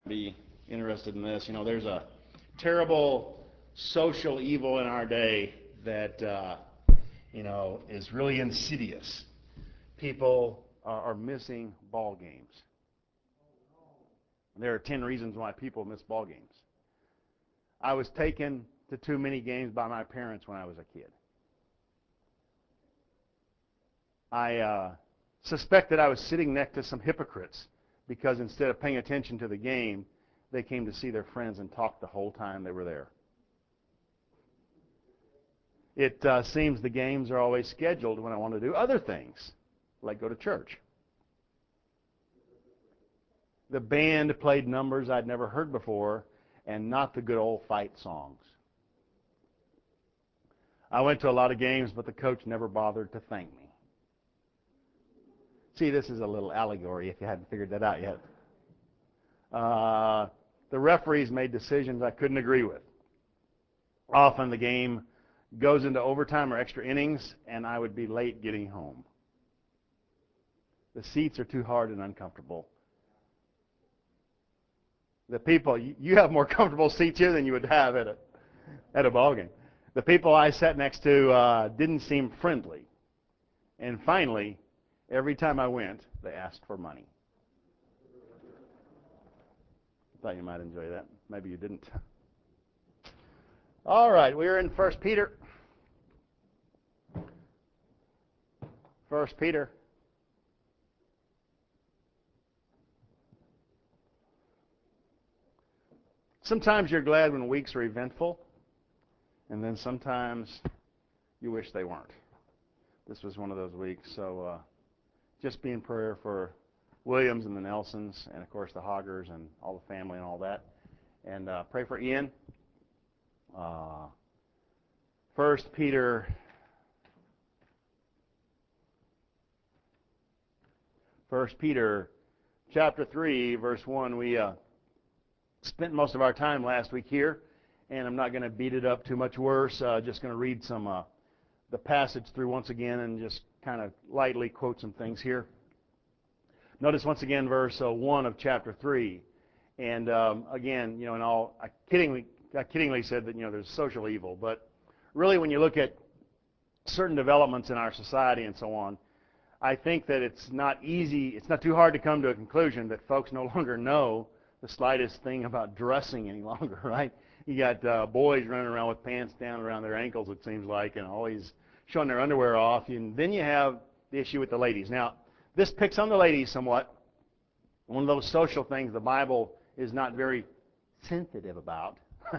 be interested in this. There's a terrible social evil in our day that is really insidious. People are missing ball games. There are 10 reasons why people miss ball games. I was taken to too many games by my parents when I was a kid. I suspect that I was sitting next to some hypocrites because instead of paying attention to the game, they came to see their friends and talked the whole time they were there. It seems the games are always scheduled when I want to do other things, like go to church. The band played numbers I'd never heard before, and not the good old fight songs. I went to a lot of games, but the coach never bothered to thank me. See, this is a little allegory if you hadn't figured that out yet. The referees made decisions I couldn't agree with. Often the game goes into overtime or extra innings, and I would be late getting home. The seats are too hard and uncomfortable. The people, you have more comfortable seats here than you would have at a ball game. The people I sat next to didn't seem friendly. And finally, every time I went, they asked for money. Thought you might enjoy that. Maybe you didn't. All right, we're in 1 Peter. 1 Peter. Sometimes you're glad when weeks are eventful, and then sometimes you wish they weren't. This was one of those weeks, so just be in prayer for Williams and the Nelsons, and of course the Hoggers and all the family and all that. And pray for Ian. 1 Peter chapter 3, verse 1. We spent most of our time last week here, and I'm not going to beat it up too much worse. Just going to read the passage through once again and just kind of lightly quote some things here. Notice once again verse 1 of chapter 3. And again, I kiddingly said that, there's social evil. But really when you look at certain developments in our society and so on, I think that it's not too hard to come to a conclusion that folks no longer know the slightest thing about dressing any longer, right? You got boys running around with pants down around their ankles, it seems like, and always showing their underwear off. And then you have the issue with the ladies. Now, this picks on the ladies somewhat. One of those social things the Bible is not very sensitive about.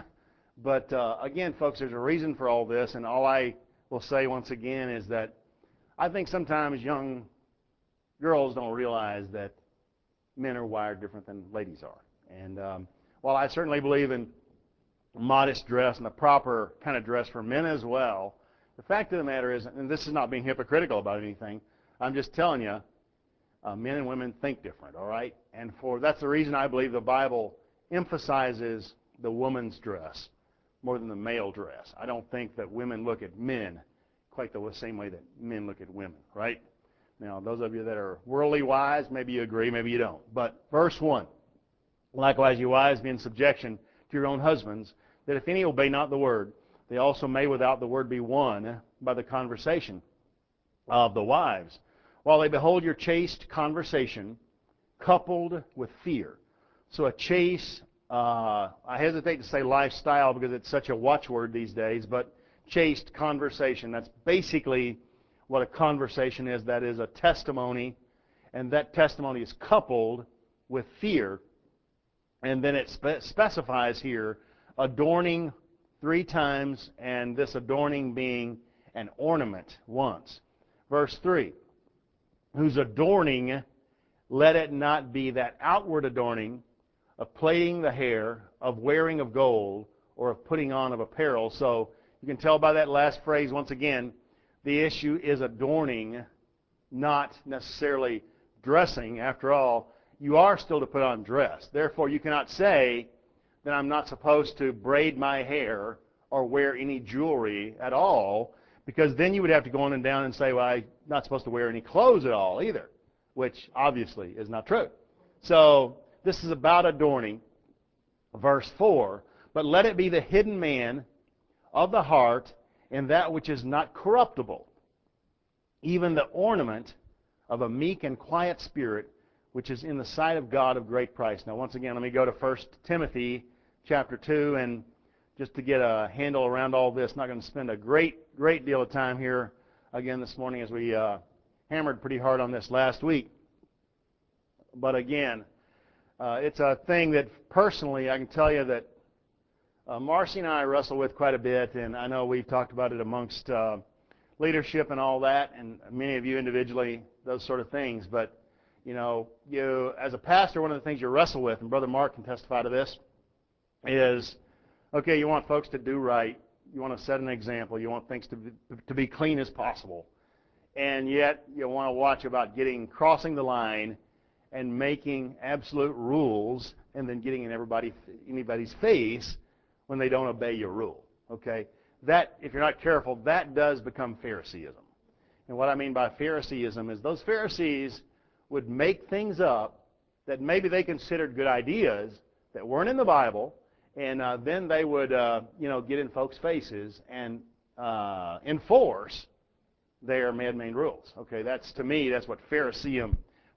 But again, folks, there's a reason for all this, and all I will say once again is that I think sometimes young girls don't realize that men are wired different than ladies are. And while I certainly believe in modest dress and the proper kind of dress for men as well, the fact of the matter is, and this is not being hypocritical about anything, I'm just telling you, men and women think different, all right? And that's the reason I believe the Bible emphasizes the woman's dress more than the male dress. I don't think that women look at men quite the same way that men look at women, right? Now, those of you that are worldly wise, maybe you agree, maybe you don't. But verse 1, likewise, you wives, be in subjection to your own husbands, that if any obey not the word, they also may without the word be won by the conversation of the wives, while they behold your chaste conversation coupled with fear. So a chaste, I hesitate to say lifestyle because it's such a watchword these days, but chaste conversation, that's basically what a conversation is. That is a testimony, and that testimony is coupled with fear. And then it specifies here adorning 3 times, and this adorning being an ornament once. Verse 3, whose adorning, let it not be that outward adorning of plaiting the hair, of wearing of gold, or of putting on of apparel. So you can tell by that last phrase once again, the issue is adorning, not necessarily dressing. After all, you are still to put on dress. Therefore, you cannot say that I'm not supposed to braid my hair or wear any jewelry at all, because then you would have to go on and down and say, well, I'm not supposed to wear any clothes at all either, which obviously is not true. So this is about adorning. Verse 4, but let it be the hidden man of the heart in that which is not corruptible, even the ornament of a meek and quiet spirit, which is in the sight of God of great price. Now, once again, let me go to 1 Timothy chapter 2, and just to get a handle around all this, not going to spend a great deal of time here again this morning as we hammered pretty hard on this last week. But again, it's a thing that personally I can tell you that Marcy and I wrestle with quite a bit, and I know we've talked about it amongst leadership and all that, and many of you individually, those sort of things. But, you as a pastor, one of the things you wrestle with, and Brother Mark can testify to this, is, okay, you want folks to do right. You want to set an example. You want things to be clean as possible. And yet you want to watch about crossing the line and making absolute rules and then getting in anybody's face when they don't obey your rule. Okay? That, if you're not careful, that does become Phariseeism. And what I mean by Phariseeism is those Pharisees would make things up that maybe they considered good ideas that weren't in the Bible, and then they would, get in folks' faces and enforce their man-made rules. Okay, to me, that's what Phariseeism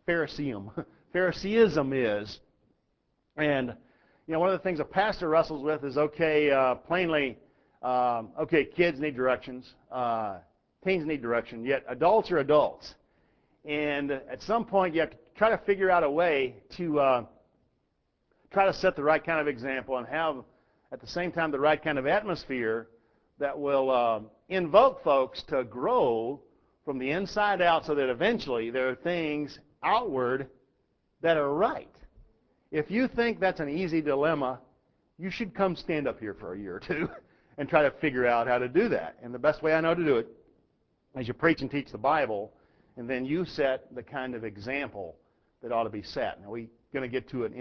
is. And one of the things a pastor wrestles with is plainly, kids need directions, teens need direction, yet adults are adults. And at some point, you have to try to figure out a way to try to set the right kind of example and have, at the same time, the right kind of atmosphere that will invoke folks to grow from the inside out so that eventually there are things outward that are right. If you think that's an easy dilemma, you should come stand up here for a year or two and try to figure out how to do that. And the best way I know to do it is you preach and teach the Bible, and then you set the kind of example that ought to be set. Now, we're going to get to an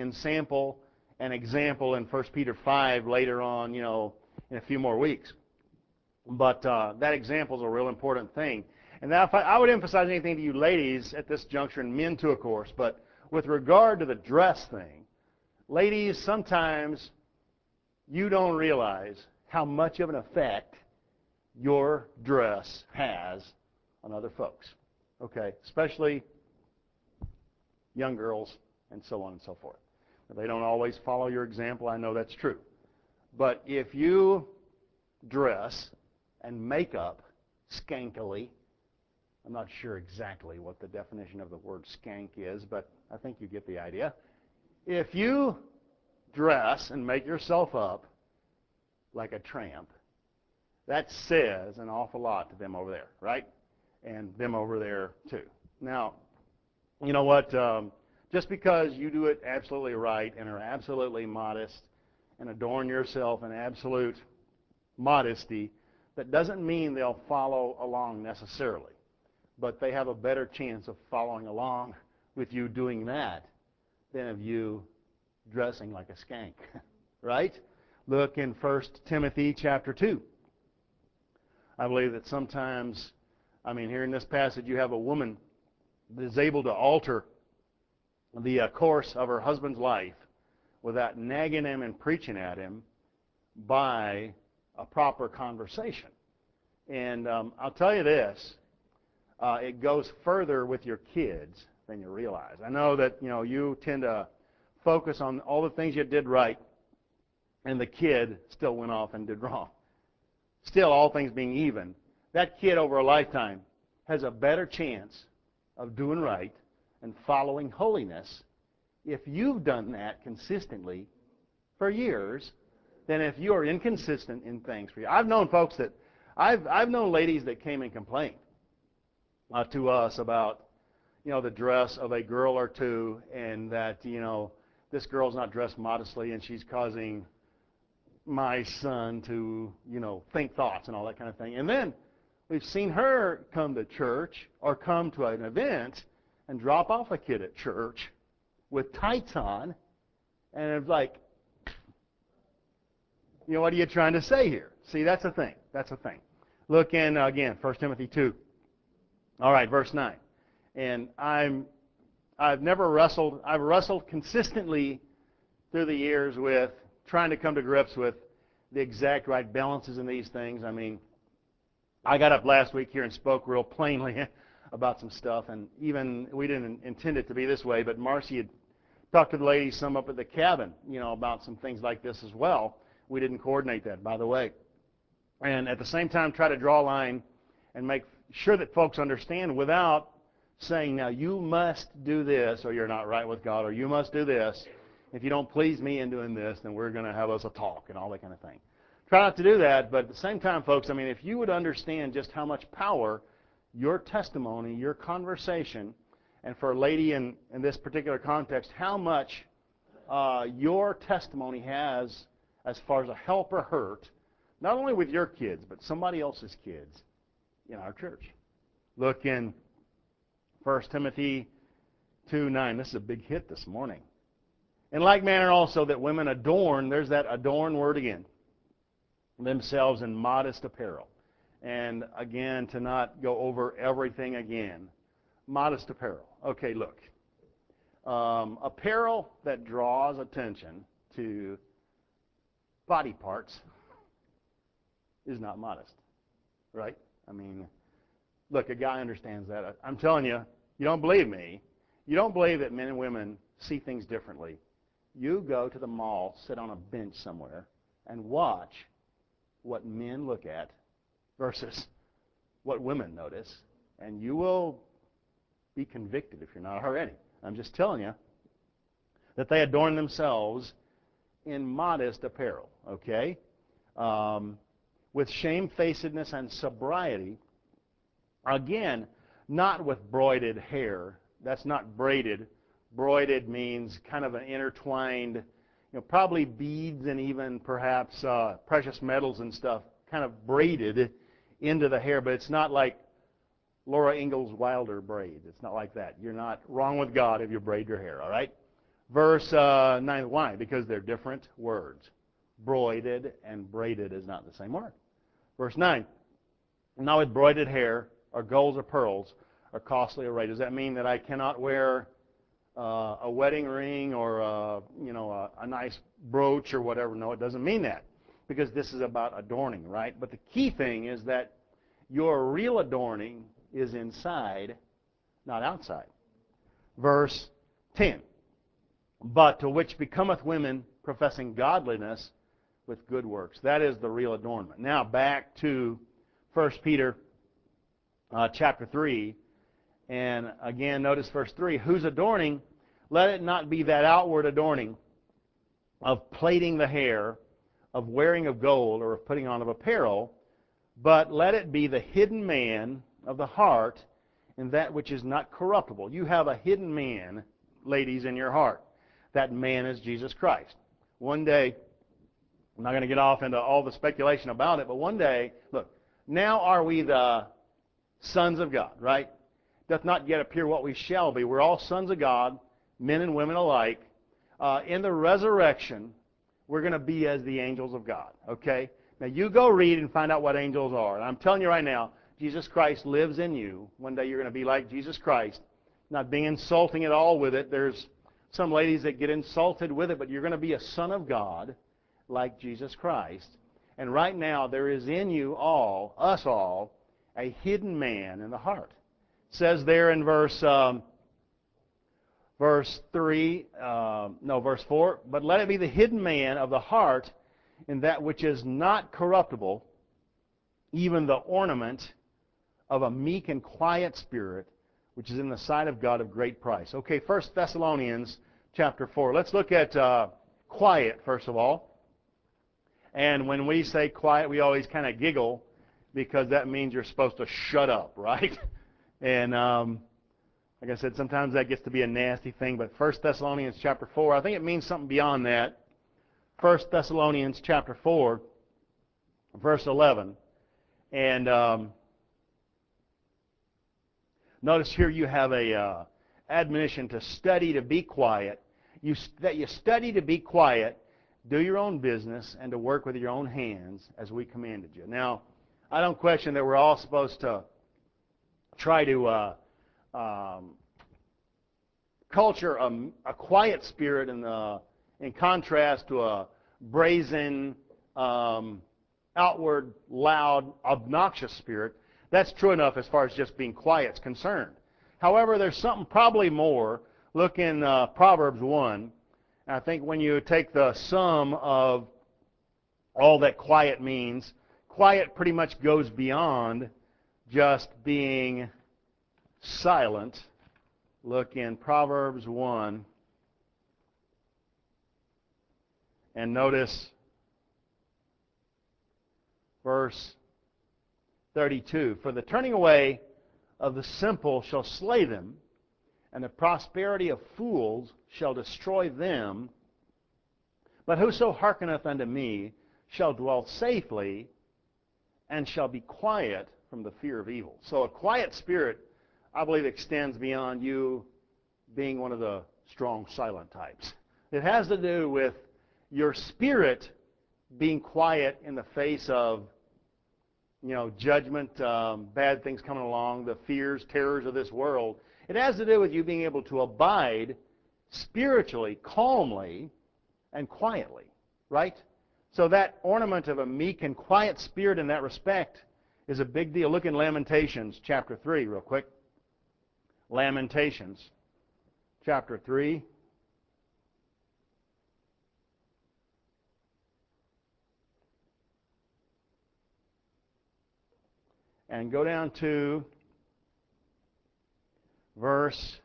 example in 1 Peter 5 later on, in a few more weeks. But that example is a real important thing. And now if I would emphasize anything to you ladies at this juncture, and men too, of course, but with regard to the dress thing, ladies, sometimes you don't realize how much of an effect your dress has on other folks. Okay, especially young girls and so on and so forth. They don't always follow your example. I know that's true. But if you dress and make up skankily, I'm not sure exactly what the definition of the word skank is, but I think you get the idea. If you dress and make yourself up like a tramp, that says an awful lot to them over there, right? And them over there too. Now, you know what? Just because you do it absolutely right and are absolutely modest and adorn yourself in absolute modesty, that doesn't mean they'll follow along necessarily. But they have a better chance of following along with you doing that than of you dressing like a skank, right? Look in 1 Timothy chapter 2. I believe that sometimes, here in this passage, you have a woman that is able to alter the course of her husband's life without nagging him and preaching at him by a proper conversation. And I'll tell you this, it goes further with your kids than you realize. I know that you tend to focus on all the things you did right, and the kid still went off and did wrong. Still, all things being even, that kid over a lifetime has a better chance of doing right and following holiness if you've done that consistently for years than if you are inconsistent in things for you. I've known folks that I've known ladies that came and complained to us about the dress of a girl or two, and that this girl's not dressed modestly and she's causing my son to think thoughts and all that kind of thing. And then we've seen her come to church or come to an event and drop off a kid at church with tights on, and it's like, what are you trying to say here? See, that's a thing. That's a thing. Look in, again, 1 Timothy 2. All right, verse 9. And I've wrestled consistently through the years with trying to come to grips with the exact right balances in these things. I mean, I got up last week here and spoke real plainly about some stuff, and even we didn't intend it to be this way, but Marcy had talked to the ladies some up at the cabin, about some things like this as well. We didn't coordinate that, by the way. And at the same time, try to draw a line and make sure that folks understand without saying, now you must do this or you're not right with God, or you must do this. If you don't please me in doing this, then we're going to have us a talk and all that kind of thing. Try not to do that, but at the same time, folks, I mean, if you would understand just how much power your testimony, your conversation, and for a lady in this particular context, how much your testimony has as far as a help or hurt, not only with your kids, but somebody else's kids in our church. Look in 1 Timothy 2:9. This is a big hit this morning. In like manner also that women adorn, there's that adorn word again, themselves in modest apparel. And again, to not go over everything again, modest apparel. Okay, look. Apparel that draws attention to body parts is not modest, right? I mean, look, a guy understands that. I'm telling you, you don't believe me. You don't believe that men and women see things differently. You go to the mall, sit on a bench somewhere, and watch what men look at versus what women notice, and you will be convicted if you're not already. I'm just telling you that they adorn themselves in modest apparel, okay? With shamefacedness and sobriety. Again, not with broided hair. That's not braided. Broided means kind of an intertwined, probably beads and even perhaps precious metals and stuff kind of braided into the hair, but it's not like Laura Ingalls Wilder braids. It's not like that. You're not wrong with God if you braid your hair, all right? Verse 9, why? Because they're different words. Broided and braided is not the same word. Verse 9, now with broided hair or golds or pearls or costly array. Does that mean that I cannot wear a wedding ring or a nice brooch or whatever? No, it doesn't mean that, because this is about adorning, right? But the key thing is that your real adorning is inside, not outside. Verse 10, but to which becometh women professing godliness with good works. That is the real adornment. Now back to 1 Peter chapter 3. And again, notice verse 3. Whose adorning, let it not be that outward adorning of plaiting the hair, of wearing of gold, or of putting on of apparel, but let it be the hidden man of the heart in that which is not corruptible. You have a hidden man, ladies, in your heart. That man is Jesus Christ. One day, I'm not going to get off into all the speculation about it, but one day, look, now are we the sons of God, right? Doth not yet appear what we shall be. We're all sons of God, men and women alike. In the resurrection, we're going to be as the angels of God, okay? Now, you go read and find out what angels are. And I'm telling you right now, Jesus Christ lives in you. One day you're going to be like Jesus Christ. Not being insulting at all with it. There's some ladies that get insulted with it, but you're going to be a son of God like Jesus Christ. And right now, there is in you all, us all, a hidden man in the heart. It says there in verse 4, but let it be the hidden man of the heart in that which is not corruptible, even the ornament of a meek and quiet spirit, which is in the sight of God of great price. Okay, 1 Thessalonians chapter 4. Let's look at quiet, first of all. And when we say quiet, we always kind of giggle, because that means you're supposed to shut up, right? And like I said, sometimes that gets to be a nasty thing. But 1 Thessalonians chapter 4, I think it means something beyond that. 1 Thessalonians chapter 4, verse 11. And notice here you have a admonition to study to be quiet. That you study to be quiet, do your own business, and to work with your own hands as we commanded you. Now, I don't question that we're all supposed to try to culture a quiet spirit in contrast to a brazen, outward, loud, obnoxious spirit. That's true enough as far as just being quiet is concerned. However, there's something probably more. Look in Proverbs 1. I think when you take the sum of all that quiet means, quiet pretty much goes beyond just being silent. Look in Proverbs 1 and notice verse 32. For the turning away of the simple shall slay them, and the prosperity of fools shall destroy them. But whoso hearkeneth unto me shall dwell safely, and shall be quiet from the fear of evil. So a quiet spirit, I believe, extends beyond you being one of the strong, silent types. It has to do with your spirit being quiet in the face of, judgment, bad things coming along, the fears, terrors of this world. It has to do with you being able to abide spiritually, calmly, and quietly, right? So that ornament of a meek and quiet spirit in that respect is a big deal. Look in Lamentations chapter 3 real quick. Lamentations chapter 3. And go down to verse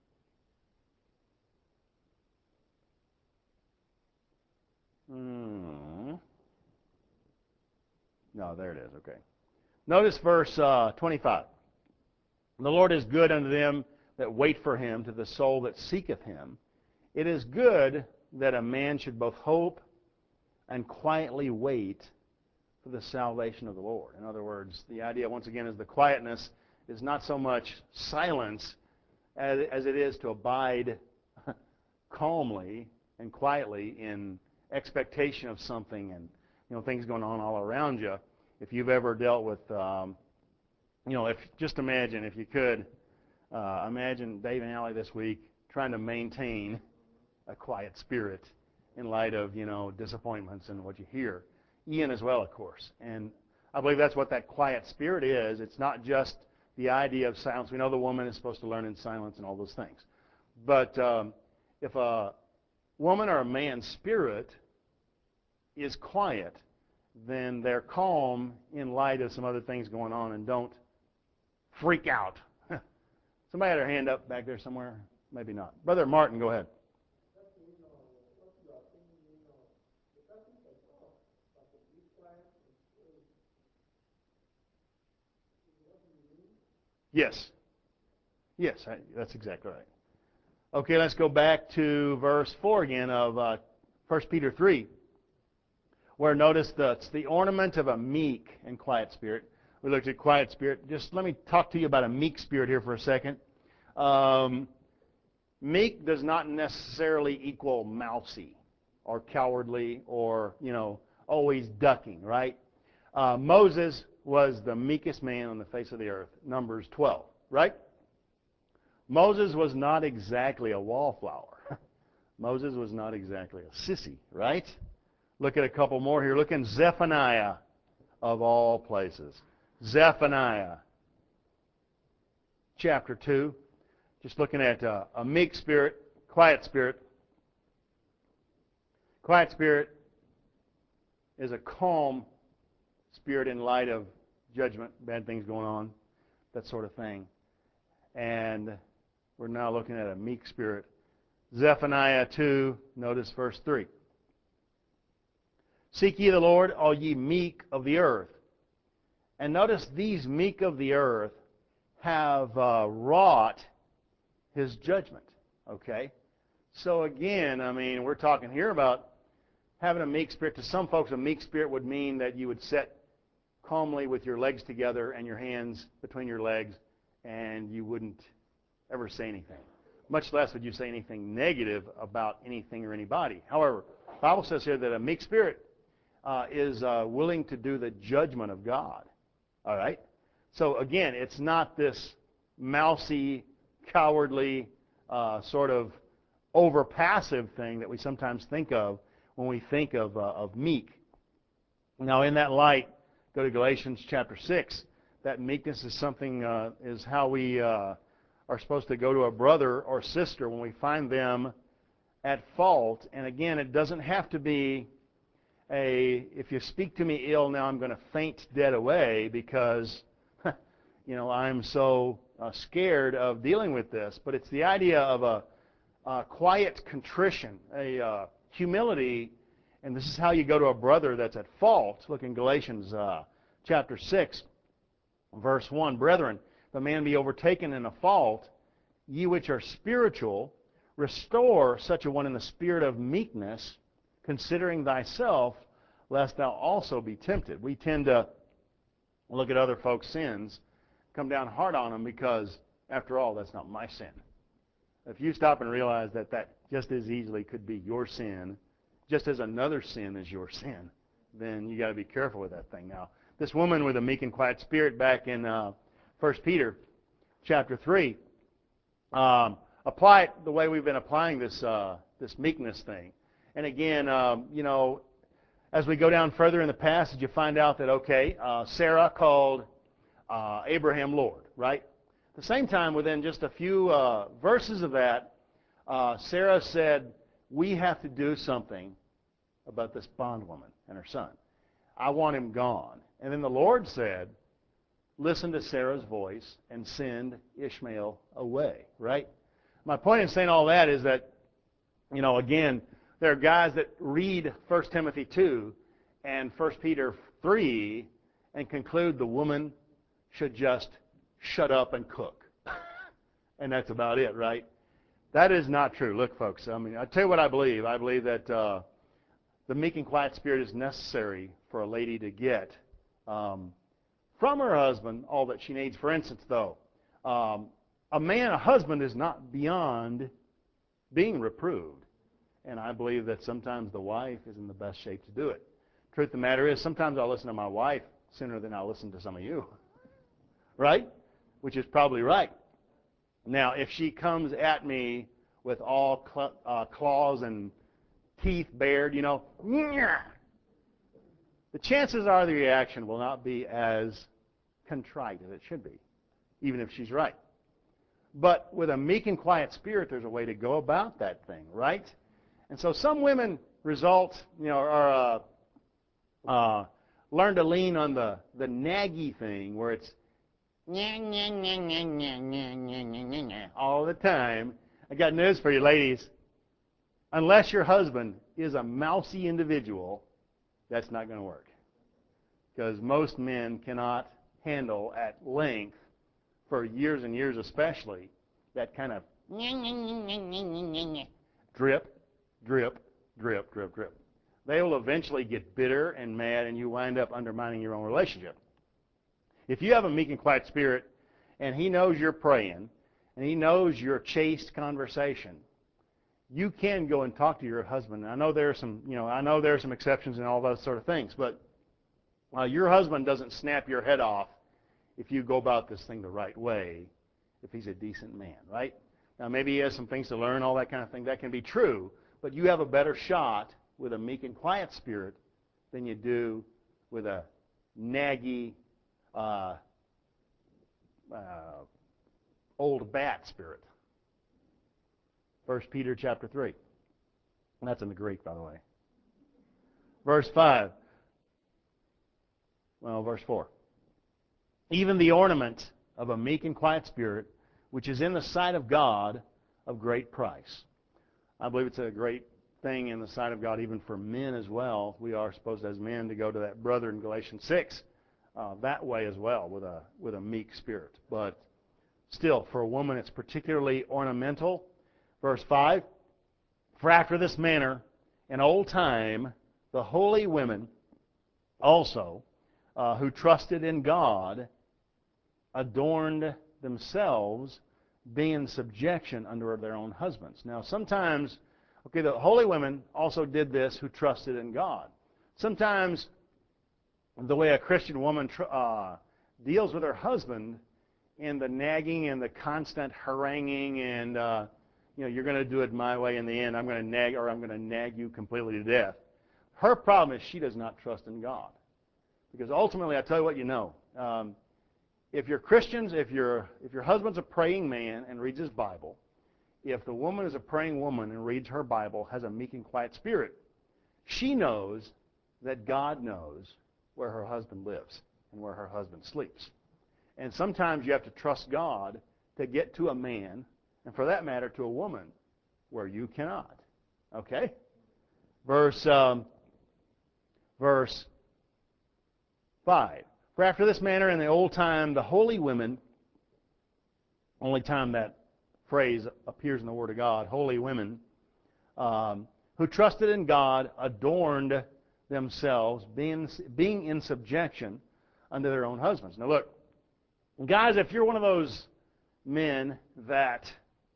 okay. Notice verse 25. The Lord is good unto them that wait for him, to the soul that seeketh him. It is good that a man should both hope and quietly wait for the salvation of the Lord. In other words, the idea, once again, is the quietness is not so much silence as it is to abide calmly and quietly in expectation of something and things going on all around you. If you've ever dealt with, just imagine, if you could, imagine Dave and Allie this week trying to maintain a quiet spirit in light of, disappointments and what you hear. Ian as well, of course. And I believe that's what that quiet spirit is. It's not just the idea of silence. We know the woman is supposed to learn in silence and all those things. But if a woman or a man's spirit is quiet, then they're calm in light of some other things going on and don't freak out. Somebody had their hand up back there somewhere? Maybe not. Brother Martin, go ahead. Yes. Yes, that's exactly right. Okay, let's go back to verse 4 again of 1 Peter 3, where notice that's the ornament of a meek and quiet spirit. We looked at quiet spirit. Just let me talk to you about a meek spirit here for a second. Meek does not necessarily equal mousy or cowardly or, always ducking, right? Moses was the meekest man on the face of the earth, Numbers 12, right? Moses was not exactly a wallflower. Moses was not exactly a sissy, right? Look at a couple more here. Look in Zephaniah, of all places. Zephaniah, chapter 2. Just looking at a meek spirit, quiet spirit. Quiet spirit is a calm spirit in light of judgment, bad things going on, that sort of thing. And we're now looking at a meek spirit. Zephaniah 2, notice verse 3. Seek ye the Lord, all ye meek of the earth. And notice these meek of the earth have wrought his judgment. Okay? So again, we're talking here about having a meek spirit. To some folks, a meek spirit would mean that you would sit calmly with your legs together and your hands between your legs, and you wouldn't ever say anything. Much less would you say anything negative about anything or anybody. However, the Bible says here that a meek spirit is willing to do the judgment of God. All right? So again, it's not this mousy, cowardly, sort of over-passive thing that we sometimes think of when we think of meek. Now, in that light, go to Galatians chapter 6. That meekness is something, is how we are supposed to go to a brother or sister when we find them at fault. And again, it doesn't have to be if you speak to me ill, now I'm going to faint dead away because, I'm so scared of dealing with this. But it's the idea of a quiet contrition, a humility, and this is how you go to a brother that's at fault. Look in Galatians chapter 6, verse 1. Brethren, if a man be overtaken in a fault, ye which are spiritual, restore such a one in the spirit of meekness, considering thyself, lest thou also be tempted. We tend to look at other folks' sins, come down hard on them because, after all, that's not my sin. If you stop and realize that that just as easily could be your sin, just as another sin is your sin, then you got to be careful with that thing. Now, this woman with a meek and quiet spirit back in 1 Peter chapter 3, apply it the way we've been applying this meekness thing. And again, as we go down further in the passage, you find out that, Sarah called Abraham Lord, right? At the same time, within just a few verses of that, Sarah said, we have to do something about this bondwoman and her son. I want him gone. And then the Lord said, listen to Sarah's voice and send Ishmael away, right? My point in saying all that is that, again, there are guys that read 1 Timothy 2 and 1 Peter 3 and conclude the woman should just shut up and cook. And that's about it, right? That is not true. Look, folks, I tell you what I believe. I believe that the meek and quiet spirit is necessary for a lady to get from her husband all that she needs. For instance, though, a husband is not beyond being reproved. And I believe that sometimes the wife is in the best shape to do it. Truth of the matter is, sometimes I'll listen to my wife sooner than I'll listen to some of you. Right? Which is probably right. Now, if she comes at me with all claws and teeth bared, the chances are the reaction will not be as contrite as it should be, even if she's right. But with a meek and quiet spirit, there's a way to go about that thing, right? And so some women learn to lean on the naggy thing where it's all the time. I got news for you, ladies. Unless your husband is a mousy individual, that's not going to work. Because most men cannot handle at length, for years and years especially, that kind of drip, drip, drip, drip, drip. They will eventually get bitter and mad, and you wind up undermining your own relationship. If you have a meek and quiet spirit, and he knows you're praying, and he knows your chaste conversation, you can go and talk to your husband. I know there are some exceptions and all those sort of things, but your husband doesn't snap your head off if you go about this thing the right way, if he's a decent man, right? Now, maybe he has some things to learn, all that kind of thing. That can be true, but you have a better shot with a meek and quiet spirit than you do with a naggy, old bat spirit. 1 Peter chapter 3. And that's in the Greek, by the way. Verse 5. Well, verse 4. Even the ornament of a meek and quiet spirit, which is in the sight of God of great price. I believe it's a great thing in the sight of God, even for men as well. We are supposed as men to go to that brother in Galatians 6 that way as well, with a meek spirit. But still, for a woman, it's particularly ornamental. Verse 5, for after this manner, in old time, the holy women also, who trusted in God, adorned themselves, being in subjection under their own husbands. Now, sometimes, the holy women also did this who trusted in God. Sometimes, the way a Christian woman deals with her husband in the nagging and the constant haranguing and, you're going to do it my way in the end. I'm going to nag you completely to death. Her problem is she does not trust in God. Because ultimately, I tell you what, you know, if you're Christians, if your husband's a praying man and reads his Bible, if the woman is a praying woman and reads her Bible, has a meek and quiet spirit, she knows that God knows where her husband lives and where her husband sleeps. And sometimes you have to trust God to get to a man, and for that matter, to a woman, where you cannot. Okay? Verse 5. For after this manner in the old time, the holy women, only time that phrase appears in the Word of God, holy women, who trusted in God, adorned themselves, being in subjection unto their own husbands. Now look, guys, if you're one of those men that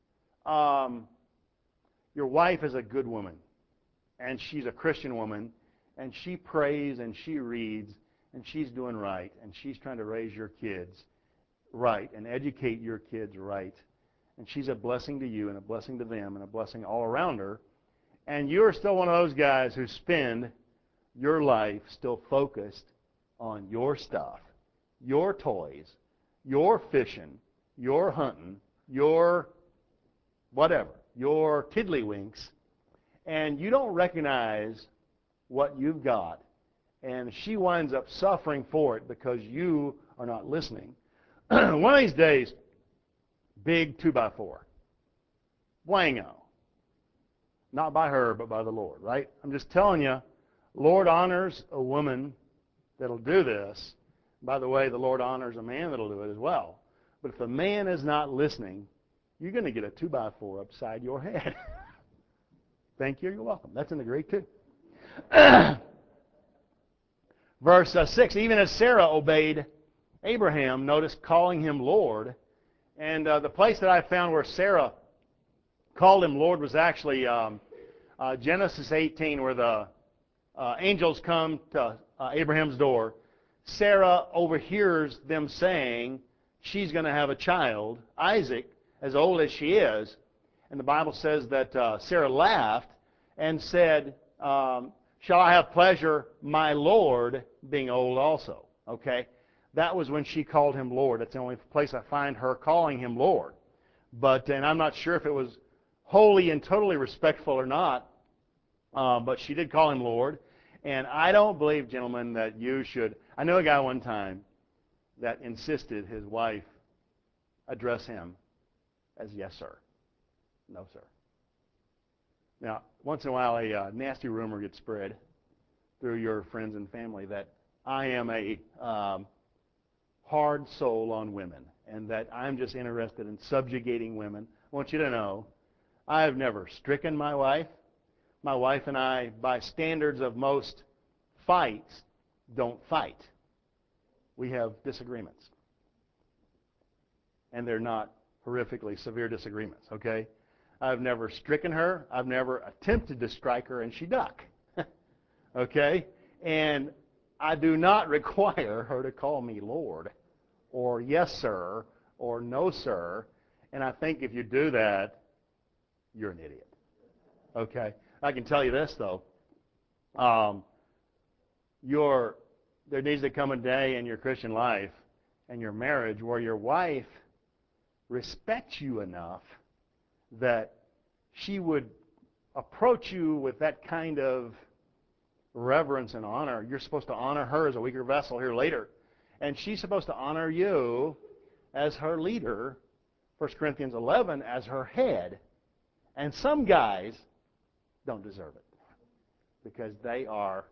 your wife is a good woman, and she's a Christian woman, and she prays and she reads, and she's doing right, and she's trying to raise your kids right and educate your kids right, and she's a blessing to you and a blessing to them and a blessing all around her, and you're still one of those guys who spend your life still focused on your stuff, your toys, your fishing, your hunting, your whatever, your tiddlywinks, and you don't recognize what you've got, and she winds up suffering for it because you are not listening. One of these days, big 2x4. Wango. Not by her, but by the Lord, right? I'm just telling you, Lord honors a woman that'll do this. By the way, the Lord honors a man that'll do it as well. But if the man is not listening, you're going to get a 2x4 upside your head. Thank you. You're welcome. That's in the Greek too. Verse 6, even as Sarah obeyed Abraham, notice calling him Lord. And the place that I found where Sarah called him Lord was actually Genesis 18, where the angels come to Abraham's door. Sarah overhears them saying she's going to have a child, Isaac, as old as she is. And the Bible says that Sarah laughed and said, shall I have pleasure, my Lord, being old also? Okay? That was when she called him Lord. That's the only place I find her calling him Lord. And I'm not sure if it was wholly and totally respectful or not, but she did call him Lord. And I don't believe, gentlemen, that you should. I know a guy one time that insisted his wife address him as yes, sir. No, sir. Now, once in a while, a nasty rumor gets spread through your friends and family that I am a hard soul on women and that I'm just interested in subjugating women. I want you to know I have never stricken my wife. My wife and I, by standards of most fights, don't fight. We have disagreements. And they're not horrifically severe disagreements, okay? I've never stricken her. I've never attempted to strike her, and she ducked. Okay? And I do not require her to call me Lord or yes, sir, or no, sir. And I think if you do that, you're an idiot. Okay? I can tell you this, though. There needs to come a day in your Christian life and your marriage where your wife respects you enough that she would approach you with that kind of reverence and honor. You're supposed to honor her as a weaker vessel here later. And she's supposed to honor you as her leader, 1 Corinthians 11, as her head. And some guys don't deserve it because they are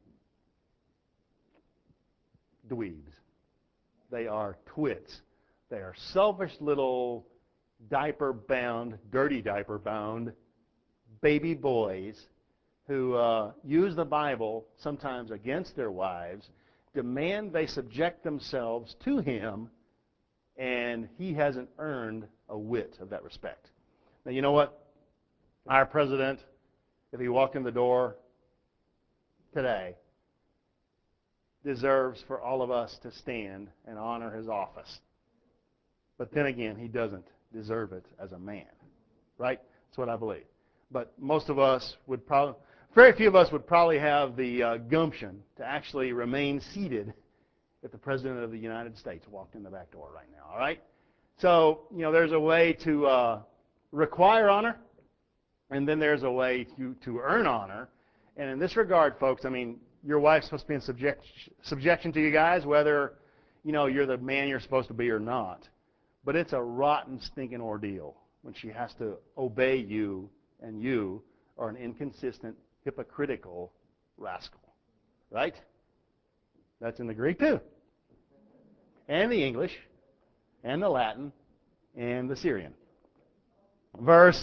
dweebs. They are twits. They are selfish little diaper-bound, dirty diaper-bound baby boys who use the Bible sometimes against their wives, demand they subject themselves to him, and he hasn't earned a whit of that respect. Now, you know what? Our president, if he walked in the door today, deserves for all of us to stand and honor his office. But then again, he doesn't deserve it as a man. Right? That's what I believe. But most of us would probably, very few of us would probably have the gumption to actually remain seated if the President of the United States walked in the back door right now, all right? So, there's a way to require honor, and then there's a way to earn honor. And in this regard, folks, I mean, your wife's supposed to be in subjection to you guys, whether, you're the man you're supposed to be or not. But it's a rotten, stinking ordeal when she has to obey you, and you are an inconsistent, hypocritical rascal. Right? That's in the Greek too. And the English, and the Latin, and the Syrian. Verse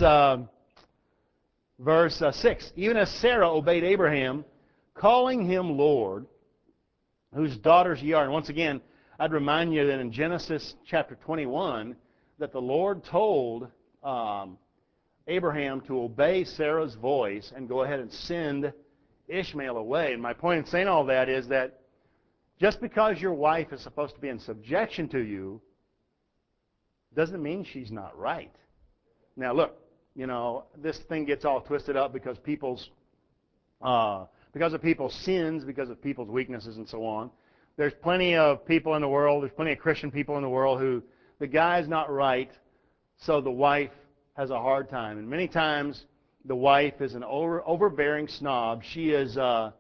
6. Even as Sarah obeyed Abraham, calling him Lord, whose daughters ye are. And once again, I'd remind you that in Genesis chapter 21, that the Lord told Abraham to obey Sarah's voice and go ahead and send Ishmael away. And my point in saying all that is that just because your wife is supposed to be in subjection to you doesn't mean she's not right. Now look, this thing gets all twisted up because of people's sins, because of people's weaknesses and so on. There's plenty of people in the world, there's plenty of Christian people in the world who the guy's not right, so the wife has a hard time. And many times the wife is an overbearing snob. She is a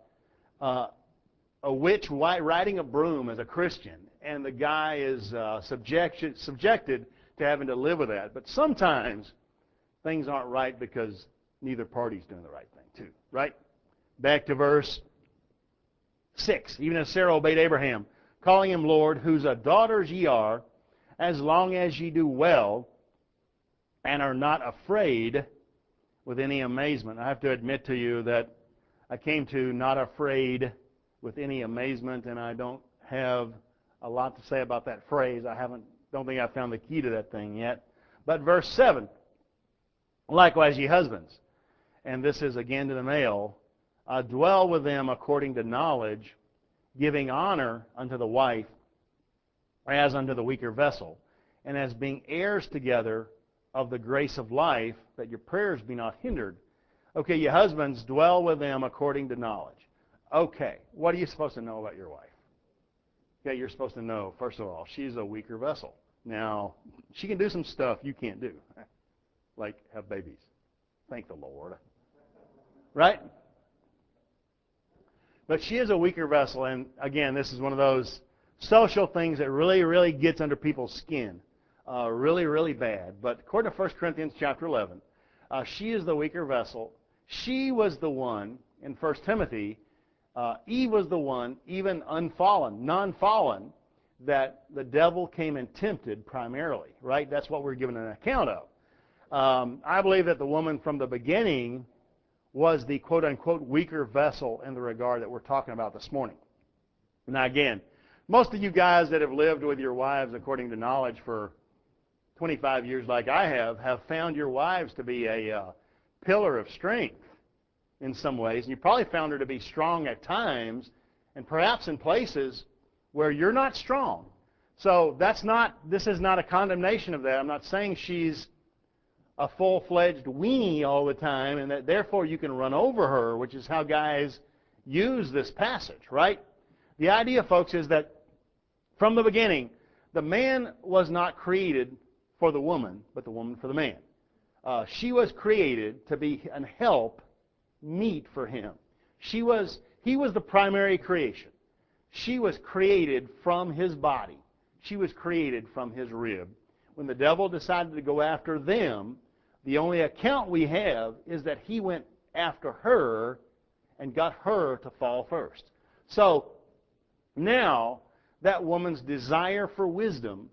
witch riding a broom as a Christian, and the guy is subjected to having to live with that. But sometimes things aren't right because neither party's doing the right thing too, right? Back to verse 6. Even as Sarah obeyed Abraham, calling him Lord, whose daughters ye are, as long as ye do well and are not afraid with any amazement. I have to admit to you that I came to not afraid with any amazement, and I don't have a lot to say about that phrase. Don't think I've found the key to that thing yet. But verse 7, likewise ye husbands, and this is again to the male, dwell with them according to knowledge, giving honor unto the wife as unto the weaker vessel, and as being heirs together of the grace of life, that your prayers be not hindered. Okay, you husbands, dwell with them according to knowledge. Okay, what are you supposed to know about your wife? Okay, you're supposed to know, first of all, she's a weaker vessel. Now, she can do some stuff you can't do, like have babies. Thank the Lord. Right? But she is a weaker vessel, and again, this is one of those social things that really, really gets under people's skin. Really, really bad. But according to 1 Corinthians chapter 11, she is the weaker vessel. She was the one, in 1 Timothy, Eve was the one, even unfallen, non-fallen, that the devil came and tempted primarily, right? That's what we're given an account of. I believe that the woman from the beginning was the quote-unquote weaker vessel in the regard that we're talking about this morning. Now again, most of you guys that have lived with your wives according to knowledge for 25 years like I have found your wives to be a pillar of strength in some ways. And you probably found her to be strong at times, and perhaps in places where you're not strong. So this is not a condemnation of that. I'm not saying she's a full-fledged weenie all the time and that therefore you can run over her, which is how guys use this passage, right? The idea, folks, is that from the beginning, the man was not created for the woman, but the woman for the man. She was created to be an help meet for him. He was the primary creation. She was created from his body. She was created from his rib. When the devil decided to go after them, the only account we have is that he went after her and got her to fall first. So now that woman's desire for wisdom,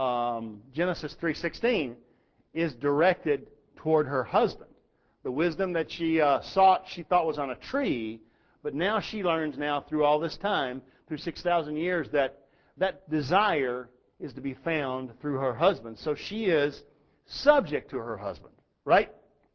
Genesis 3:16, is directed toward her husband. The wisdom that she sought, she thought was on a tree, but now she learns through all this time, through 6,000 years, that that desire is to be found through her husband. So she is subject to her husband, right?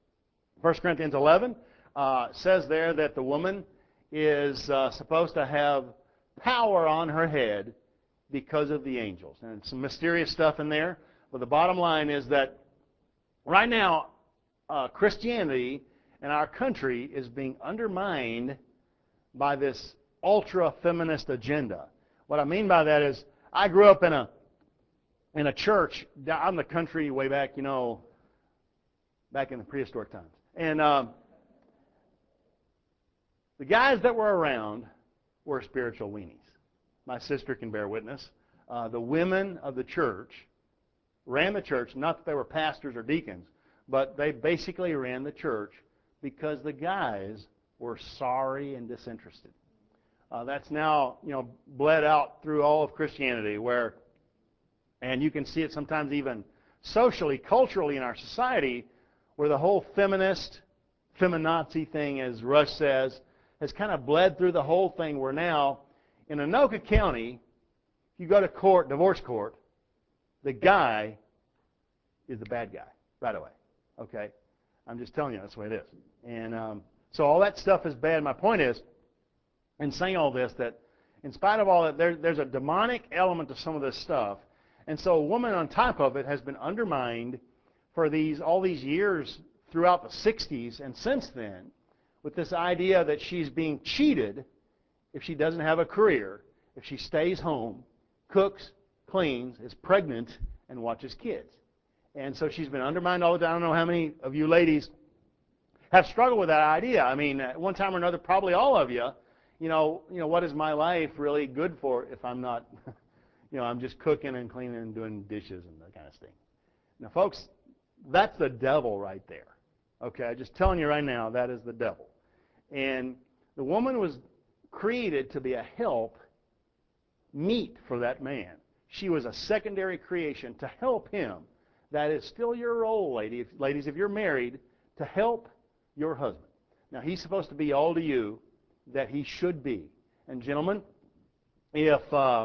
1 Corinthians 11 says there that the woman is supposed to have power on her head because of the angels. And some mysterious stuff in there, but the bottom line is that right now Christianity and our country is being undermined by this ultra-feminist agenda. What I mean by that is, I grew up in a church out in the country way back, back in the prehistoric times. And the guys that were around were spiritual weenies. My sister can bear witness. The women of the church ran the church, not that they were pastors or deacons, but they basically ran the church because the guys were sorry and disinterested. That's now, bled out through all of Christianity, and you can see it sometimes even socially, culturally in our society, where the whole feminazi thing, as Rush says, has kind of bled through the whole thing, where now, in Anoka County, if you go to court, divorce court, the guy is the bad guy right away. Okay? I'm just telling you, that's the way it is. And so all that stuff is bad. My point is, in saying all this, that in spite of all that, there's a demonic element to some of this stuff. And so a woman on top of it has been undermined for all these years throughout the 60s and since then, with this idea that she's being cheated if she doesn't have a career, if she stays home, cooks, cleans, is pregnant, and watches kids. And so she's been undermined all the time. I don't know how many of you ladies have struggled with that idea. I mean, at one time or another, probably all of you, what is my life really good for if I'm not, I'm just cooking and cleaning and doing dishes and that kind of thing. Now, folks, that's the devil right there. Okay, I'm just telling you right now, that is the devil. And the woman was created to be a help meet for that man. She was a secondary creation to help him. That is still your role, ladies, if you're married, to help your husband. Now, he's supposed to be all to you that he should be. And gentlemen, if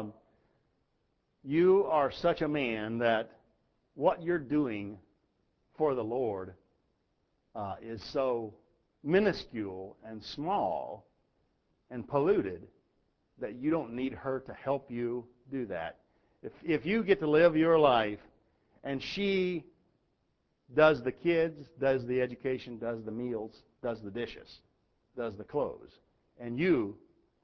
you are such a man that what you're doing for the Lord is so minuscule and small and polluted that you don't need her to help you do that. If you get to live your life and she does the kids, does the education, does the meals, does the dishes, does the clothes, and you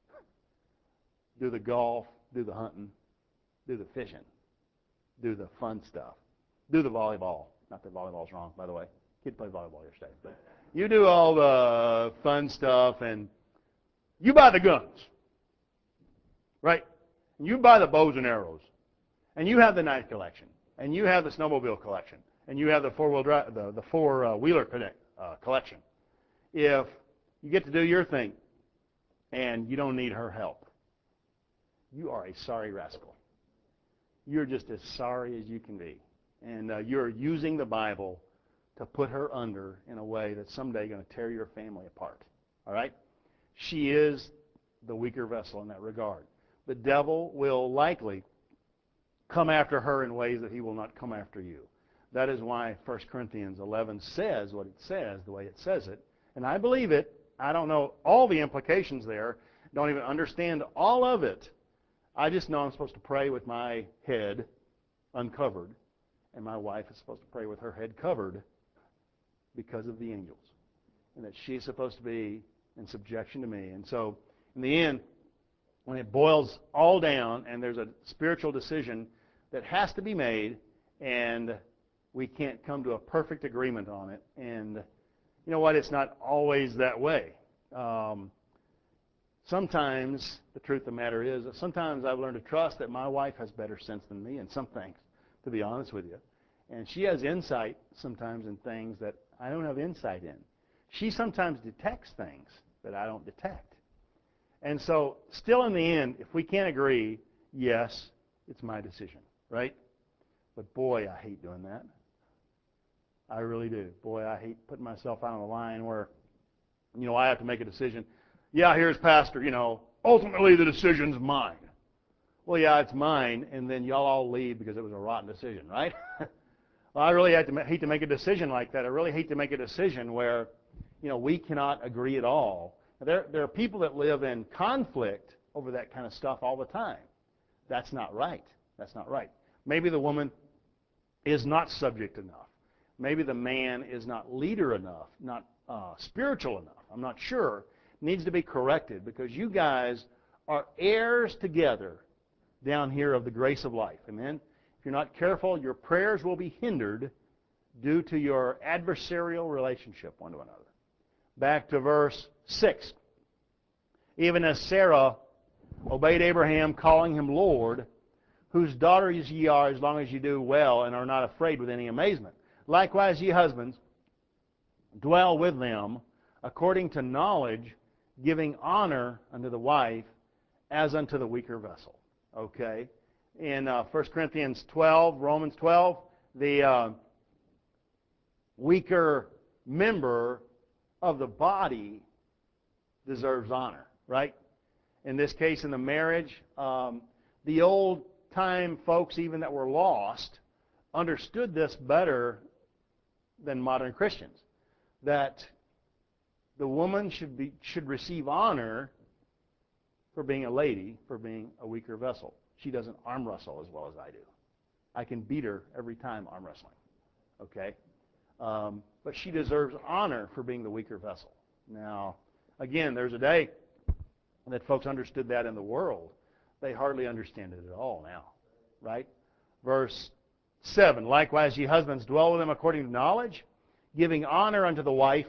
do the golf, do the hunting, do the fishing, do the fun stuff, do the volleyball. Not that volleyball's wrong, by the way. Kid played volleyball yesterday. But you do all the fun stuff, and you buy the guns, right? And you buy the bows and arrows, and you have the knife collection, and you have the snowmobile collection, and you have the four-wheeler collection. If you get to do your thing, and you don't need her help, you are a sorry rascal. You're just as sorry as you can be. And you're using the Bible to put her under in a way that's someday going to tear your family apart. All right? She is the weaker vessel in that regard. The devil will likely come after her in ways that he will not come after you. That is why 1 Corinthians 11 says what it says, the way it says it. And I believe it. I don't know all the implications there. Don't even understand all of it. I just know I'm supposed to pray with my head uncovered, and my wife is supposed to pray with her head covered because of the angels, and that she's supposed to be in subjection to me. And so, in the end, when it boils all down, and there's a spiritual decision that has to be made, and we can't come to a perfect agreement on it, and you know what? It's not always that way. Sometimes, the truth of the matter is, that sometimes I've learned to trust that my wife has better sense than me in some things, to be honest with you. And she has insight sometimes in things that I don't have insight in. She sometimes detects things that I don't detect. And so, still in the end, if we can't agree, yes, it's my decision, right? But boy, I hate doing that. I really do. Boy, I hate putting myself out on the line where, I have to make a decision. Yeah, here's Pastor, ultimately the decision's mine. Well, yeah, it's mine, and then y'all all leave because it was a rotten decision, right? Well, I really hate to make a decision like that. I really hate to make a decision where, we cannot agree at all. There are people that live in conflict over that kind of stuff all the time. That's not right. That's not right. Maybe the woman is not subject enough. Maybe the man is not leader enough, not spiritual enough. I'm not sure. It needs to be corrected because you guys are heirs together down here of the grace of life. Amen? If you're not careful, your prayers will be hindered due to your adversarial relationship one to another. Back to verse 6. Even as Sarah obeyed Abraham, calling him Lord, whose daughters ye are, as long as ye do well and are not afraid with any amazement. Likewise, ye husbands, dwell with them according to knowledge, giving honor unto the wife as unto the weaker vessel. Okay? In 1 Corinthians 12, Romans 12, the weaker member of the body deserves honor, right? In this case, in the marriage, the old-time folks, even that were lost, understood this better than modern Christians, that the woman should receive honor for being a lady, for being a weaker vessel. She doesn't arm wrestle as well as I do. I can beat her every time arm wrestling, okay? But she deserves honor for being the weaker vessel. Now, again, there's a day that folks understood that in the world. They hardly understand it at all now, right? Verse 7, likewise, ye husbands, dwell with them according to knowledge, giving honor unto the wife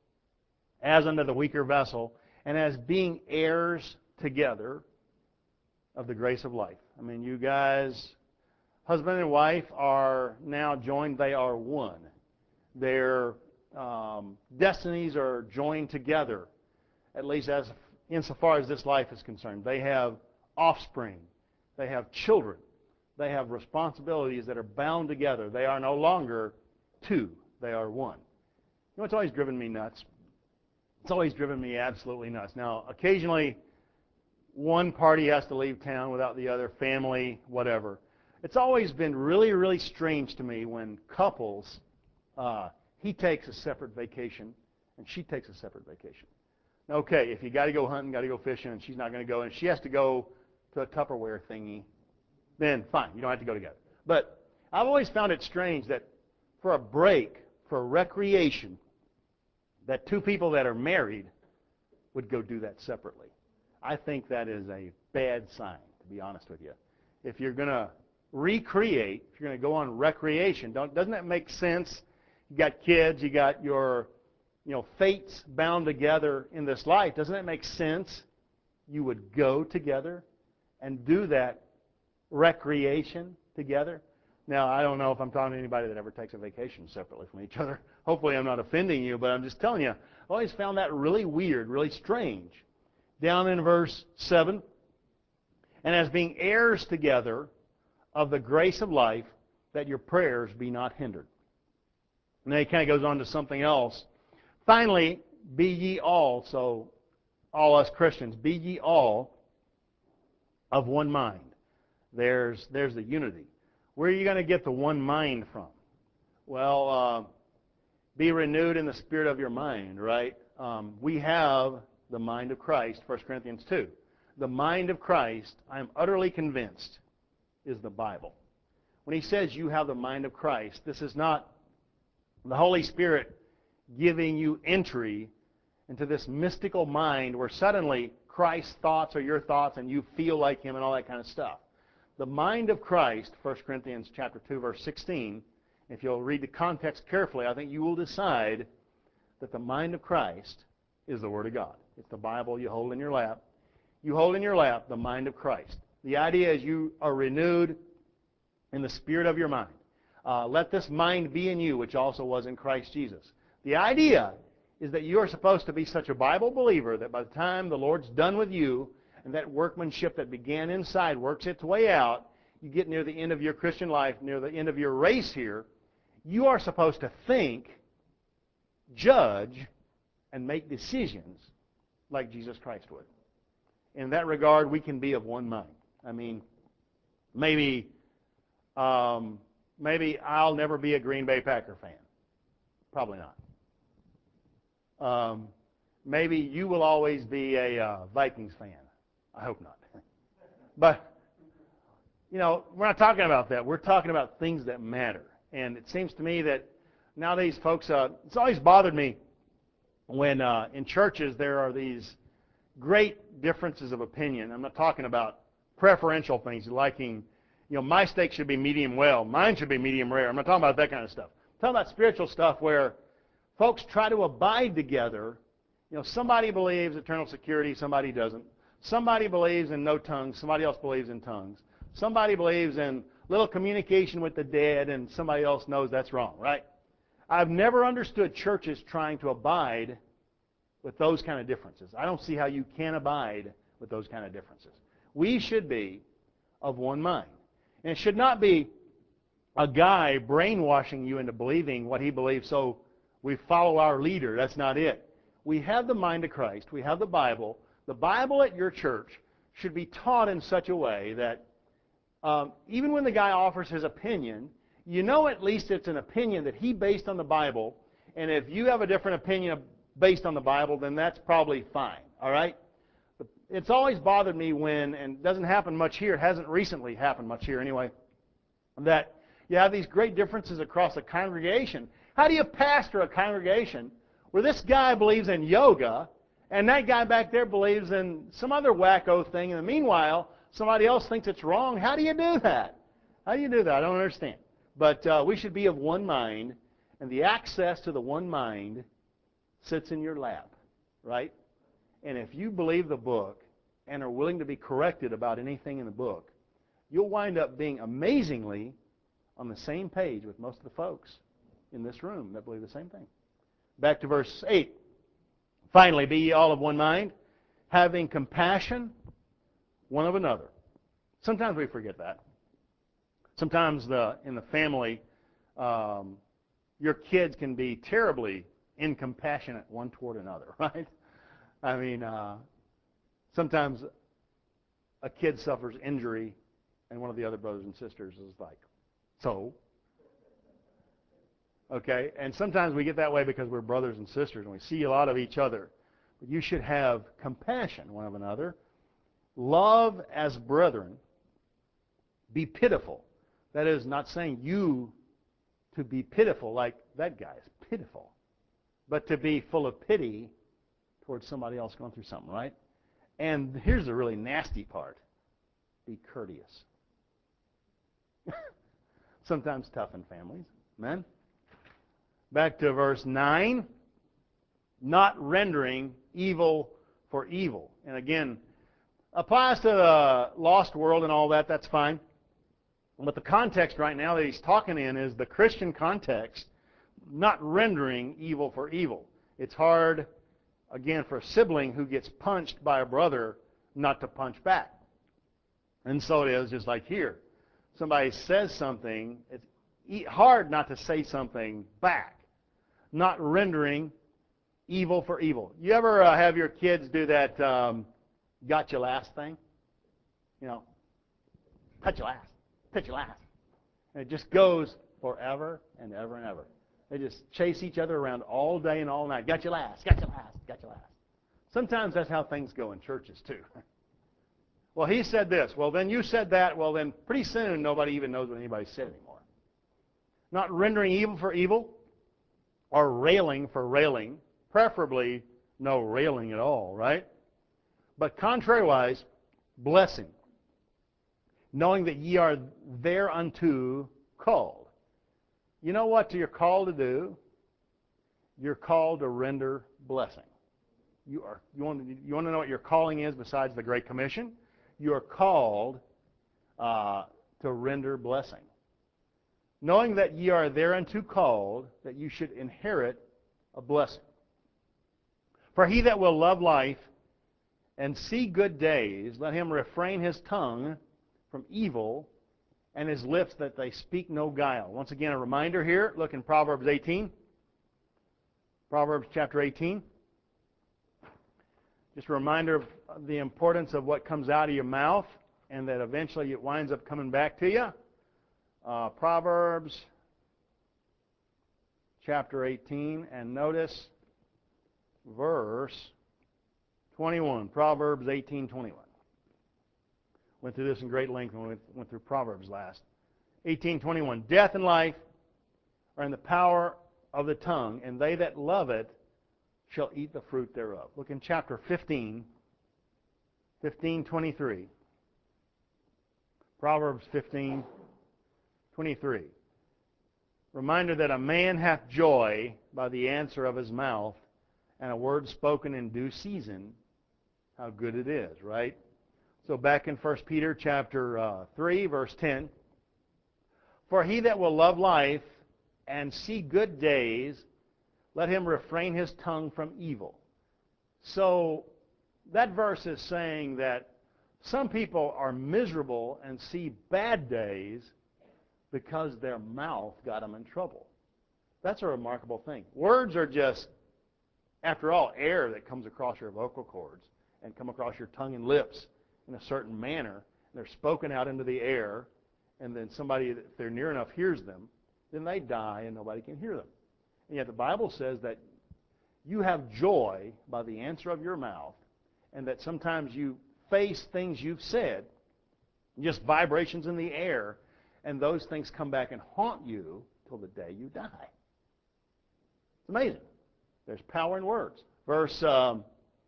as unto the weaker vessel, and as being heirs together of the grace of life. I mean, you guys, husband and wife, are now joined. They are one. Their destinies are joined together, at least as insofar as this life is concerned. They have offspring. They have children. They have responsibilities that are bound together. They are no longer two. They are one. You know what's always driven me nuts? It's always driven me absolutely nuts. Now, occasionally, one party has to leave town without the other, family, whatever. It's always been really, really strange to me when couples, he takes a separate vacation and she takes a separate vacation. Okay, if you got to go hunting, got to go fishing, and she's not going to go, and she has to go to a Tupperware thingy, then fine, you don't have to go together. But I've always found it strange that for a break, for recreation, that two people that are married would go do that separately. I think that is a bad sign, to be honest with you. If you're going to recreate, if you're going to go on recreation, doesn't that make sense? You got kids, you got your fates bound together in this life. Doesn't it make sense you would go together and do that recreation together? Now, I don't know if I'm talking to anybody that ever takes a vacation separately from each other. Hopefully I'm not offending you, but I'm just telling you, I always found that really weird, really strange. Down in verse 7, and as being heirs together of the grace of life, that your prayers be not hindered. And then he kind of goes on to something else. Finally, be ye all, so all us Christians, be ye all of one mind. There's the unity. Where are you going to get the one mind from? Well, be renewed in the spirit of your mind, right? We have the mind of Christ, 1 Corinthians 2. The mind of Christ, I am utterly convinced, is the Bible. When he says you have the mind of Christ, this is not the Holy Spirit giving you entry into this mystical mind where suddenly Christ's thoughts are your thoughts and you feel like him and all that kind of stuff. The mind of Christ, 1 Corinthians chapter 2, verse 16, if you'll read the context carefully, I think you will decide that the mind of Christ is the Word of God. It's the Bible you hold in your lap. You hold in your lap the mind of Christ. The idea is you are renewed in the spirit of your mind. Let this mind be in you, which also was in Christ Jesus. The idea is that you are supposed to be such a Bible believer that by the time the Lord's done with you, and that workmanship that began inside works its way out, you get near the end of your Christian life, near the end of your race here, you are supposed to think, judge, and make decisions like Jesus Christ would. In that regard, we can be of one mind. I mean, maybe I'll never be a Green Bay Packer fan. Probably not. Maybe you will always be a Vikings fan. I hope not. But, we're not talking about that. We're talking about things that matter. And it seems to me that nowadays, folks, it's always bothered me when in churches there are these great differences of opinion. I'm not talking about preferential things, liking, my steak should be medium well, mine should be medium rare. I'm not talking about that kind of stuff. I'm talking about spiritual stuff where folks try to abide together. Somebody believes eternal security, somebody doesn't. Somebody believes in no tongues, somebody else believes in tongues. Somebody believes in little communication with the dead, and somebody else knows that's wrong, right? I've never understood churches trying to abide with those kind of differences. I don't see how you can abide with those kind of differences. We should be of one mind. And it should not be a guy brainwashing you into believing what he believes, so we follow our leader. That's not it. We have the mind of Christ. We have the Bible. The Bible at your church should be taught in such a way that even when the guy offers his opinion, at least it's an opinion that he based on the Bible, and if you have a different opinion based on the Bible, then that's probably fine, all right? It's always bothered me when, and it doesn't happen much here, it hasn't recently happened much here anyway, that you have these great differences across a congregation. How do you pastor a congregation where this guy believes in yoga, and that guy back there believes in some other wacko thing, and meanwhile, somebody else thinks it's wrong? How do you do that? How do you do that? I don't understand. But we should be of one mind, and the access to the one mind sits in your lap, right? And if you believe the book and are willing to be corrected about anything in the book, you'll wind up being amazingly on the same page with most of the folks in this room that believe the same thing. Back to verse 8. Finally, be ye all of one mind, having compassion one of another. Sometimes we forget that. Sometimes in the family, your kids can be terribly incompassionate one toward another, right? I mean, sometimes a kid suffers injury, and one of the other brothers and sisters is like, so? Okay? And sometimes we get that way because we're brothers and sisters, and we see a lot of each other. But you should have compassion one of another. Love as brethren. Be pitiful. That is not saying you to be pitiful like that guy is pitiful, but to be full of pity towards somebody else going through something, right? And here's the really nasty part. Be courteous. Sometimes tough in families. Amen? Back to verse 9. Not rendering evil for evil. And again, applies to the lost world and all that. That's fine. But the context right now that he's talking in is the Christian context, not rendering evil for evil. It's hard, again, for a sibling who gets punched by a brother not to punch back. And so it is just like here. Somebody says something, it's hard not to say something back. Not rendering evil for evil. You ever have your kids do that got you last thing? Cut you last. Cut you last. And it just goes forever and ever and ever. They just chase each other around all day and all night. Got you last. Got you last. Got you last. Sometimes that's how things go in churches too. Well, he said this. Well, then you said that. Well, then pretty soon nobody even knows what anybody said anymore. Not rendering evil for evil or railing for railing. Preferably no railing at all, right? But contrariwise, blessing. Knowing that ye are thereunto called. You know what you're called to do? You're called to render blessing. You want to know what your calling is besides the Great Commission? You are called to render blessing. Knowing that ye are thereunto called, that you should inherit a blessing. For he that will love life and see good days, let him refrain his tongue from evil, and his lips that they speak no guile. Once again, a reminder here. Look in Proverbs 18. Proverbs chapter 18. Just a reminder of the importance of what comes out of your mouth, and that eventually it winds up coming back to you. Proverbs chapter 18, and notice verse 21. Proverbs 18:21. Went through this in great length when we went through Proverbs last. 18:21. Death and life are in the power of the tongue, and they that love it shall eat the fruit thereof. Look in chapter 15, 15:23. Proverbs 15:23. Reminder that a man hath joy by the answer of his mouth, and a word spoken in due season, how good it is, right? So back in 1 Peter chapter 3, verse 10, for he that will love life and see good days, let him refrain his tongue from evil. So that verse is saying that some people are miserable and see bad days because their mouth got them in trouble. That's a remarkable thing. Words are just, after all, air that comes across your vocal cords and come across your tongue and lips in a certain manner. They're spoken out into the air, and then somebody, if they're near enough, hears them, then they die and nobody can hear them. And yet the Bible says that you have joy by the answer of your mouth, and that sometimes you face things you've said, just vibrations in the air, and those things come back and haunt you till the day you die. It's amazing. There's power in words. Verse 10,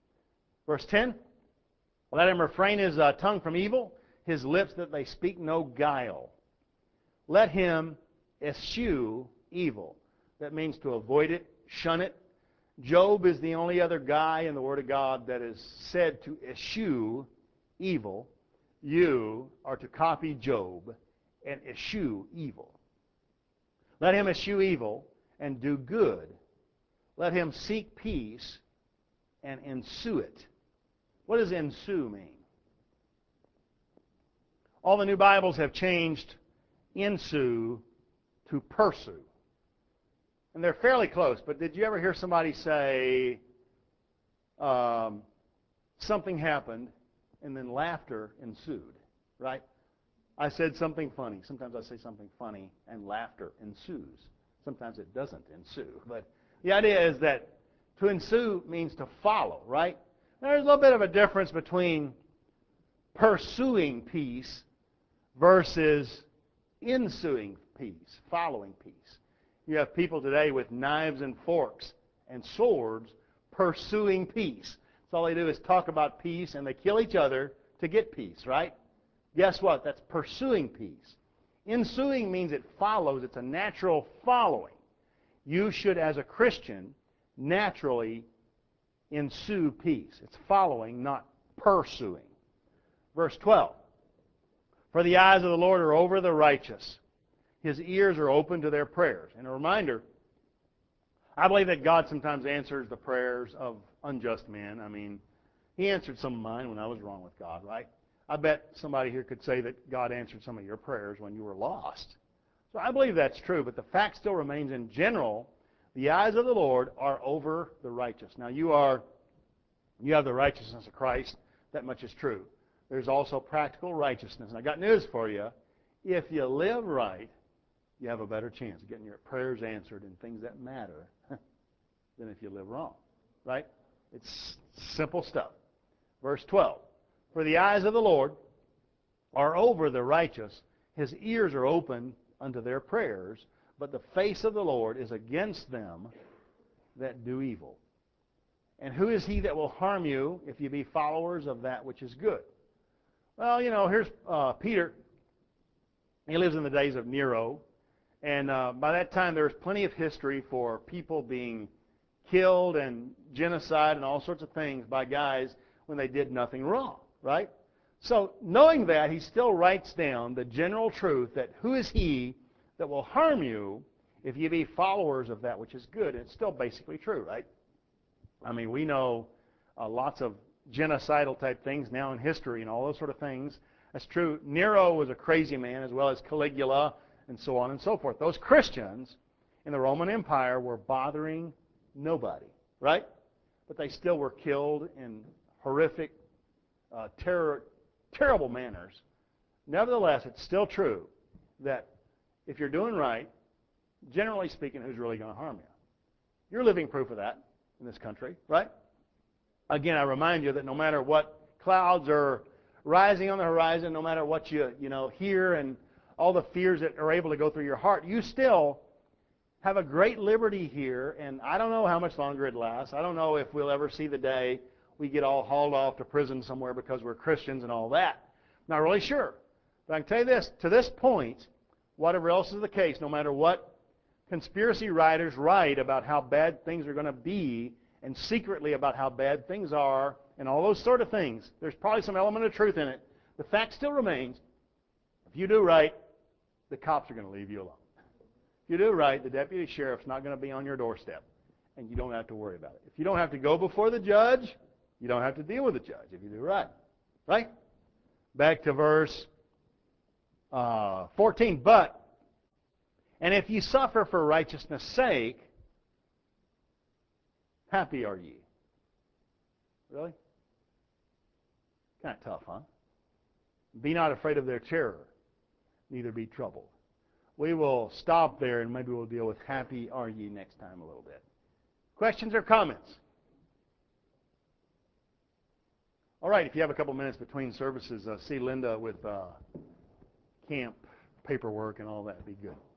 let him refrain his tongue from evil, his lips that they speak no guile. Let him eschew evil. That means to avoid it, shun it. Job is the only other guy in the Word of God that is said to eschew evil. You are to copy Job and eschew evil. Let him eschew evil and do good. Let him seek peace and ensue it. What does ensue mean? All the new Bibles have changed ensue to pursue. And they're fairly close, but did you ever hear somebody say something happened and then laughter ensued, right? I said something funny. Sometimes I say something funny and laughter ensues. Sometimes it doesn't ensue. But the idea is that to ensue means to follow, right? There's a little bit of a difference between pursuing peace versus ensuing peace, following peace. You have people today with knives and forks and swords pursuing peace. So all they do is talk about peace, and they kill each other to get peace, right? Guess what? That's pursuing peace. Ensuing means it follows. It's a natural following. You should, as a Christian, naturally ensue peace. It's following, not pursuing. Verse 12. For the eyes of the Lord are over the righteous. His ears are open to their prayers. And a reminder, I believe that God sometimes answers the prayers of unjust men. I mean, He answered some of mine when I was wrong with God, right? I bet somebody here could say that God answered some of your prayers when you were lost. So I believe that's true, but the fact still remains, in general, the eyes of the Lord are over the righteous. Now you have the righteousness of Christ. That much is true. There's also practical righteousness. And I got news for you. If you live right, you have a better chance of getting your prayers answered in things that matter than if you live wrong, right? It's simple stuff. Verse 12. For the eyes of the Lord are over the righteous. His ears are open unto their prayers, but the face of the Lord is against them that do evil. And who is he that will harm you if you be followers of that which is good? Well, here's Peter. He lives in the days of Nero. And by that time, there was plenty of history for people being killed and genocide and all sorts of things by guys when they did nothing wrong, right? So knowing that, he still writes down the general truth that who is he that will harm you if you be followers of that which is good? And it's still basically true, right? I mean, we know lots of genocidal type things now in history and all those sort of things. That's true. Nero was a crazy man, as well as Caligula and so on and so forth. Those Christians in the Roman Empire were bothering nobody, right? But they still were killed in horrific, terrible manners. Nevertheless, it's still true that if you're doing right, generally speaking, who's really going to harm you? You're living proof of that in this country, right? Again, I remind you that no matter what clouds are rising on the horizon, no matter what you hear and all the fears that are able to go through your heart, you still have a great liberty here, and I don't know how much longer it lasts. I don't know if we'll ever see the day we get all hauled off to prison somewhere because we're Christians and all that. Not really sure. But I can tell you this, to this point, whatever else is the case, no matter what conspiracy writers write about how bad things are going to be and secretly about how bad things are and all those sort of things, there's probably some element of truth in it. The fact still remains, if you do right, the cops are going to leave you alone. If you do right, the deputy sheriff's not going to be on your doorstep, and you don't have to worry about it. If you don't have to go before the judge, you don't have to deal with the judge if you do right. Right? Back to verse 14. And if ye suffer for righteousness' sake, happy are ye. Really? Kind of tough, huh? Be not afraid of their terror, neither be troubled. We will stop there, and maybe we'll deal with happy are ye next time a little bit. Questions or comments? All right, if you have a couple minutes between services, see Linda with camp paperwork and all that. It'd be good.